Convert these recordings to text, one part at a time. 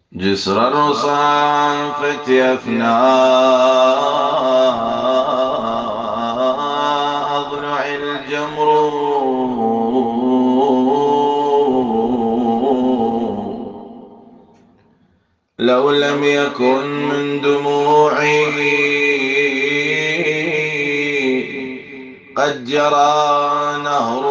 جسر الرصافة أفنى أضلع الجمر لو لم يكن من دموعي قد جرى نهر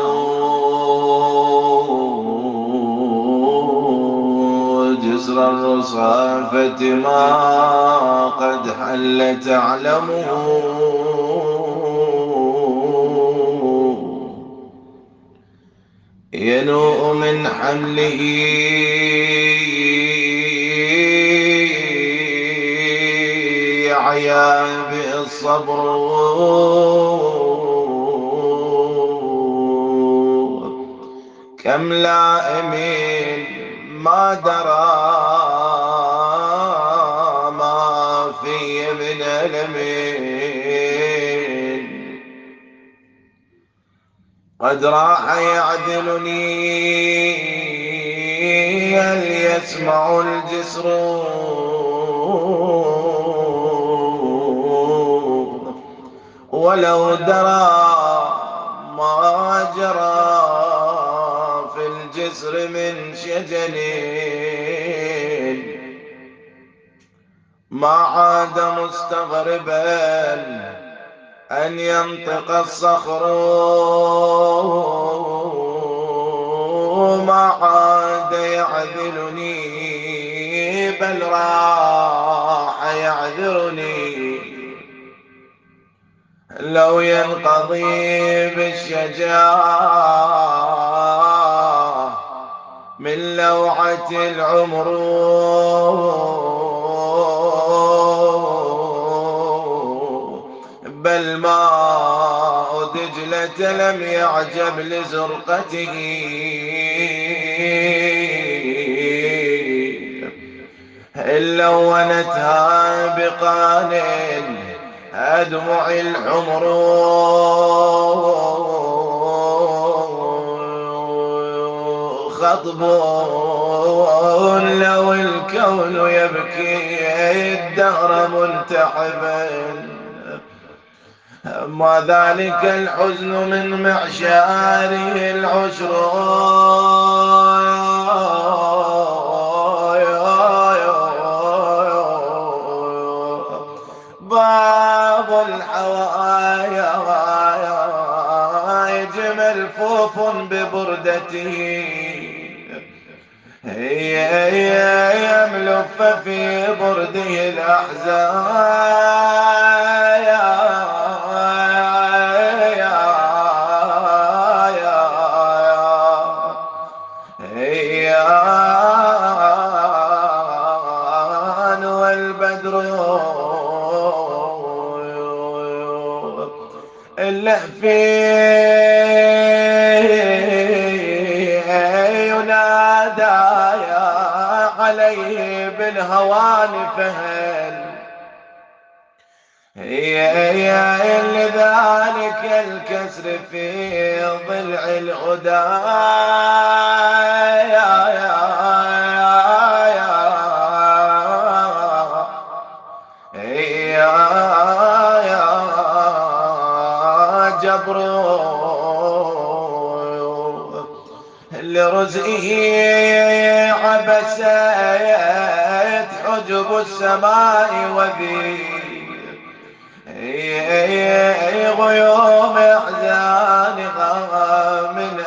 جسر الرصافة ما قد حل تعلمه ينوء من حمله يعيا به الصبر كم لائم ما درى ما في من ألمين قد راح يعدلني هل يسمع الجسر ولو درى ما جرى في الجسر من شجن ما عاد مستغربا أن ينطق الصخر ما عاد يعذلني بل راح يعذرني لو ينقضي بالشجاعة من لوعة العمر بل ماء دجلة لم يعجب لزرقته إن لونتها بقان أدمع الحمر خطب لو الكون يبكي الدهر منتحبا ما ذلك الحزن من معشاره العشر باب الحوائج ملفوف ببردته يملف في برده الأحزان والبدر اللهفي ينادى عليه بالهوان فهل لذلك الكسر في ضلع الهدى جبر لرزئه عبست حجب السماء وذي غيوم احزانها من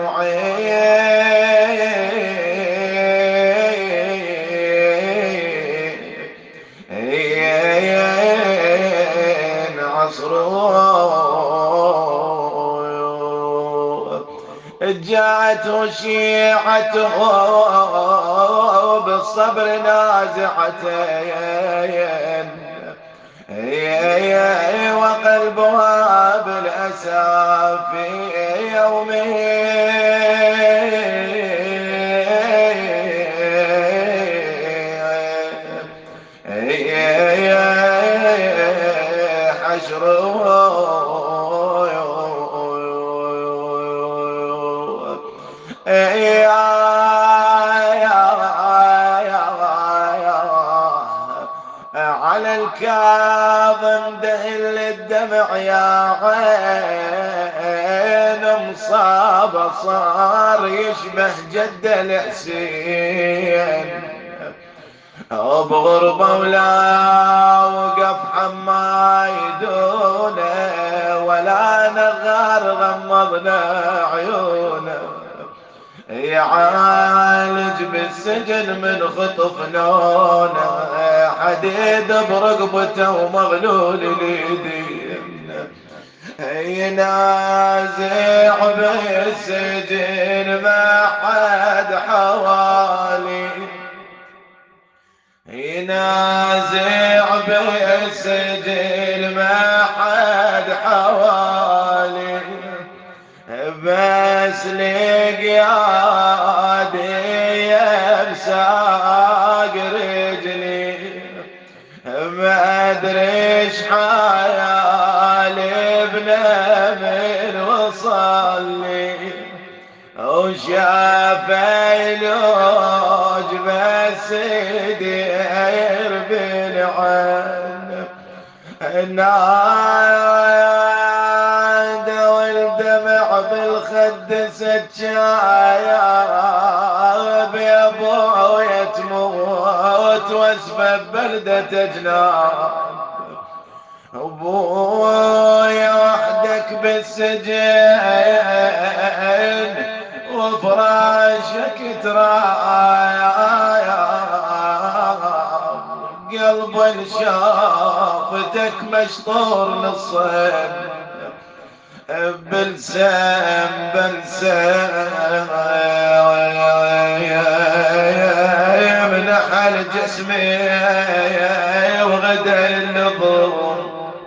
ادمعين عصر جاءته شيعته بالصبر نازعتين وقلبها بالأسى في يومه الكاظم دهل الدمع يا عين مصاب صار يشبه جد الحسين بغربة ولا وقف حمايدونه ولا نغار غمضنا عيونه يعالج بالسجن من خطف لونه حديد برقبته ومغلول اليدين ينازع بالسجن ما حد حوالي ينازع بالسجن ما حد حوالي بس لقيادي بساق رجلي ما ادري ايش حيالي بنمر وصلي وشاف يلوج بس دير بالعين النادى والدمع بالخد سجايا بأبويا تموت واسبب بلدة جنان ابويا وحدك بالسجن وفراشك ترايا قلب شافتك مشطور نصين بلسم منحل جسمي وغدا النظر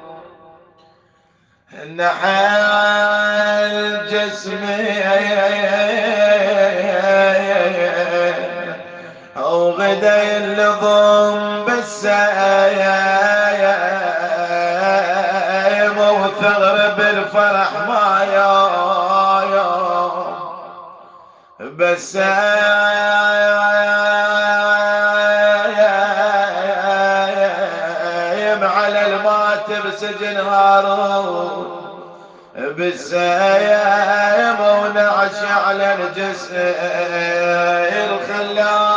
نحل جسمي وغدا اللظم بالسايم وثغر بالفرح ما يوم بس على الماتب سجن هارون بالسايم ونعش على الجسر خلاه